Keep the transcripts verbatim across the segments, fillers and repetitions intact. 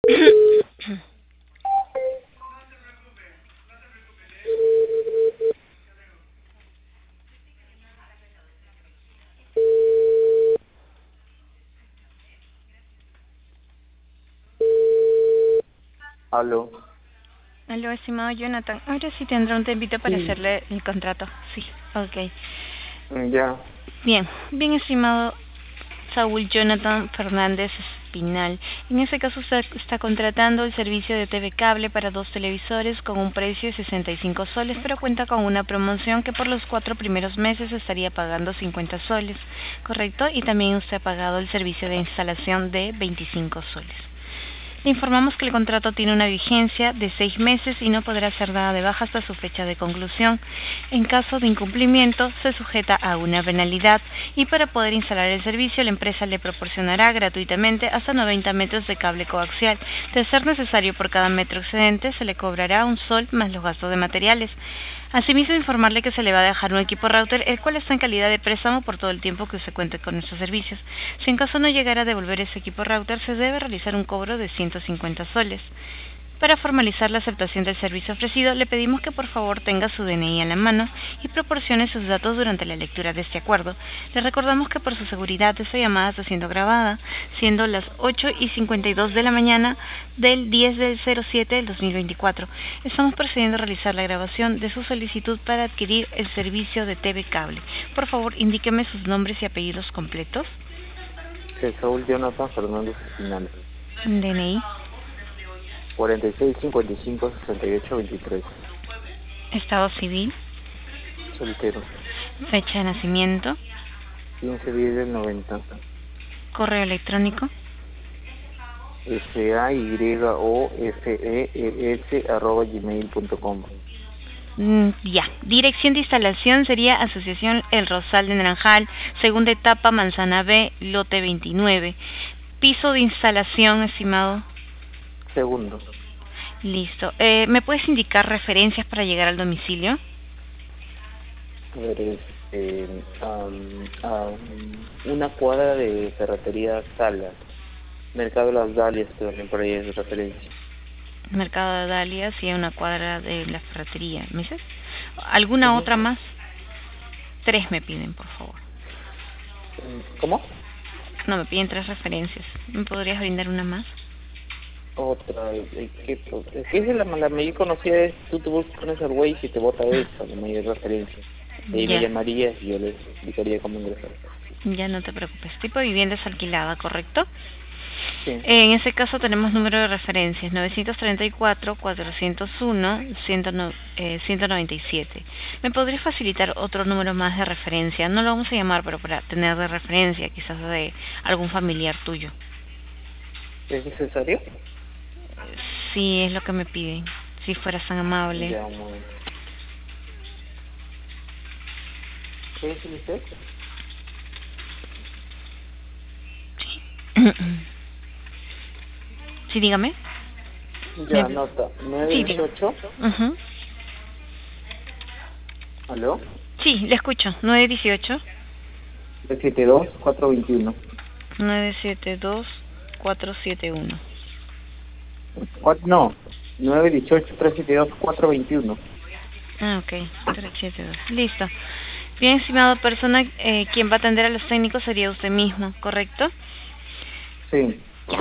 Aló. Aló, estimado Jonathan. Ahora sí tendrá un tempito para Sí. hacerle el contrato. Sí, ok. Ya. Bien, bien, estimado Saúl Jonathan Fernández Espinal. En este caso usted está contratando el servicio de T V Cable para dos televisores con un precio de sesenta y cinco soles, pero cuenta con una promoción que por los cuatro primeros meses estaría pagando cincuenta soles, ¿correcto? Y también usted ha pagado el servicio de instalación de veinticinco soles. Le informamos que el contrato tiene una vigencia de seis meses y no podrá ser dada de baja hasta su fecha de conclusión. En caso de incumplimiento, se sujeta a una penalidad y para poder instalar el servicio, la empresa le proporcionará gratuitamente hasta noventa metros de cable coaxial. De ser necesario por cada metro excedente, se le cobrará un sol más los gastos de materiales. Asimismo, informarle que se le va a dejar un equipo router, el cual está en calidad de préstamo por todo el tiempo que usted cuente con nuestros servicios. Si en caso no llegara a devolver ese equipo router, se debe realizar un cobro de ciento cincuenta soles. Para formalizar la aceptación del servicio ofrecido, le pedimos que por favor tenga su D N I a la mano y proporcione sus datos durante la lectura de este acuerdo. Le recordamos que por su seguridad esta llamada está siendo grabada, siendo las ocho y cincuenta y dos de la mañana del diez del cero siete del dos mil veinticuatro. Estamos procediendo a realizar la grabación de su solicitud para adquirir el servicio de T V Cable. Por favor, indíqueme sus nombres y apellidos completos. Sí, Saúl Jonathan Fernández Espinal. D N I. cuarenta y seis, cincuenta y cinco, sesenta y ocho, veintitrés. Estado civil. Soltero. Fecha de nacimiento. quince diez del noventa. Correo electrónico. S A Y O F E E S arroba gmail punto com. Mm, ya. Dirección de instalación sería Asociación El Rosal de Naranjal, segunda etapa, Manzana B, lote veintinueve. Piso de instalación, estimado. Segundo. Listo. Eh, ¿Me puedes indicar referencias para llegar al domicilio? A ver, es eh, um, um, una cuadra de ferretería Salas. Mercado de las Dalias, que también por ahí es de referencia. Mercado de Dalias y a una cuadra de la ferretería. ¿Me dices? ¿Alguna Uh-huh. otra más? Tres me piden, por favor. ¿Cómo? No, me piden tres referencias. ¿Me podrías brindar una más? Otra, ¿qué, qué es la, la mayor conocida? Es tú te pones al Waze y te bota esa, la mayor referencia. Y ahí Ya. me llamarías y yo les explicaría cómo ingresar. Ya, no te preocupes. Tipo de vivienda es alquilada, ¿correcto? Sí. En ese caso tenemos número de referencias novecientos treinta y cuatro, cuatrocientos uno, ciento noventa y siete. ¿Me podrías facilitar otro número más de referencia? No lo vamos a llamar, pero para tener de referencia, quizás de algún familiar tuyo. ¿Es necesario? Sí, es lo que me piden. Si fueras tan amable. Ya, un momento. ¿Qué es usted? Sí, dígame. Ya, Me... nota. nueve Sí, dieciocho. uh-huh. ¿Aló? Sí, le escucho. nueve uno ocho. tres siete dos, cuatro dos uno. nueve siete dos, cuatro siete uno. No, nueve dieciocho, tres siete dos, cuatro dos uno. Ah, ok. tres siete dos. Listo. Bien, estimado persona, eh, quien va a atender a los técnicos sería usted mismo, ¿correcto? Sí.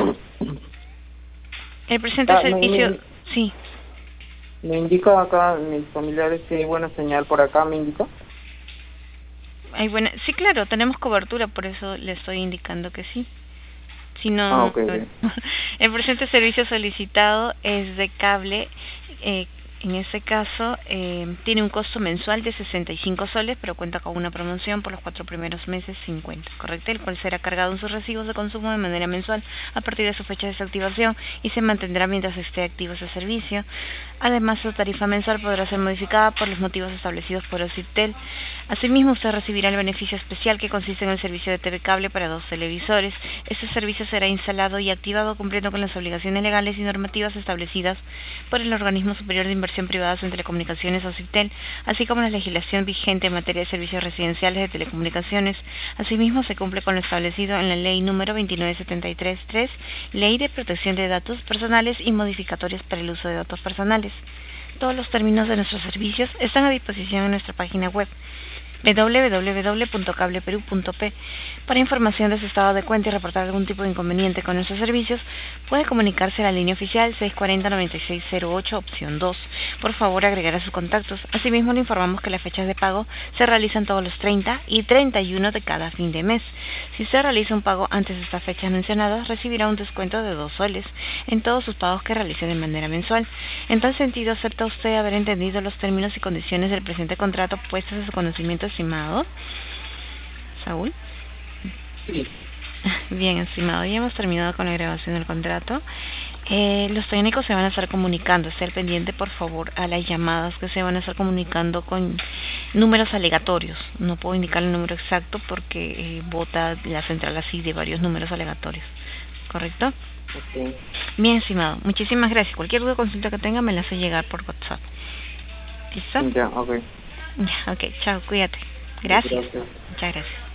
El presente Ah, servicio... me, me, Sí. me indica acá, mis familiares, si hay buena señal por acá, me indica. Hay buena... Sí, claro, tenemos cobertura, por eso le estoy indicando que sí. Si no... Ah, okay, okay. El presente servicio solicitado es de cable. Eh, en este caso, eh, tiene un costo mensual de sesenta y cinco soles, pero cuenta con una promoción por los cuatro primeros meses cincuenta, ¿correcto? El cual será cargado en sus recibos de consumo de manera mensual a partir de su fecha de desactivación y se mantendrá mientras esté activo ese servicio. Además, su tarifa mensual podrá ser modificada por los motivos establecidos por Ocitel. Asimismo, usted recibirá el beneficio especial que consiste en el servicio de T V Cable para dos televisores. Este servicio será instalado y activado cumpliendo con las obligaciones legales y normativas establecidas por el Organismo Superior de Inversión inversión privadas en telecomunicaciones o SITEL, así como la legislación vigente en materia de servicios residenciales de telecomunicaciones. Asimismo, se cumple con lo establecido en la Ley número veintinueve setenta y tres tres, Ley de Protección de Datos Personales y modificatorias para el uso de datos personales. Todos los términos de nuestros servicios están a disposición en nuestra página web doble u doble u doble u punto cable perú punto pe. Para información de su estado de cuenta y reportar algún tipo de inconveniente con nuestros servicios, puede comunicarse a la línea oficial seis cuatro cero, nueve seis cero ocho, opción dos. Por favor, agregar a sus contactos. Asimismo, le informamos que las fechas de pago se realizan todos los treinta y treinta y uno de cada fin de mes. Si usted realiza un pago antes de estas fechas mencionadas, recibirá un descuento de dos soles en todos sus pagos que realice de manera mensual. En tal sentido, ¿acepta usted haber entendido los términos y condiciones del presente contrato puestos a su conocimiento, estimado Saúl? Sí. Bien, estimado, ya hemos terminado con la grabación del contrato. Eh, los técnicos se van a estar comunicando. Esté al pendiente, por favor, a las llamadas que se van a estar comunicando con números aleatorios. No puedo indicar el número exacto porque eh, vota la central así de varios números aleatorios. ¿Correcto? Okay. Bien, estimado. Muchísimas gracias. Cualquier duda o consulta que tenga me la hace llegar por WhatsApp. ¿Listo? Ya, ok. Ya, ok. Chao, cuídate. Gracias. Gracias. Muchas gracias.